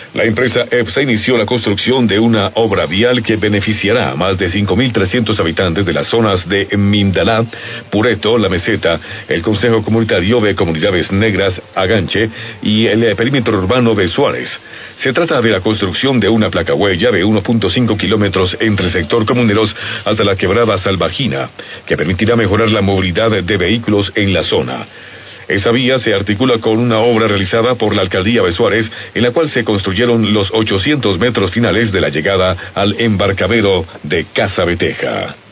La empresa EPSA inició la construcción de una obra vial que beneficiará a más de 5.300 habitantes de las zonas de Mindalá, Pureto, La Meseta, el Consejo Comunitario de Comunidades Negras, Aganche y el perímetro urbano de Suárez. Se trata de la construcción de una placa huella de 1.5 kilómetros entre el sector Comuneros hasta la quebrada Salvagina, que permitirá mejorar la movilidad de vehículos en la zona. Esa vía se articula con una obra realizada por la Alcaldía de Suárez, en la cual se construyeron los 800 metros finales de la llegada al embarcadero de Casa Beteja.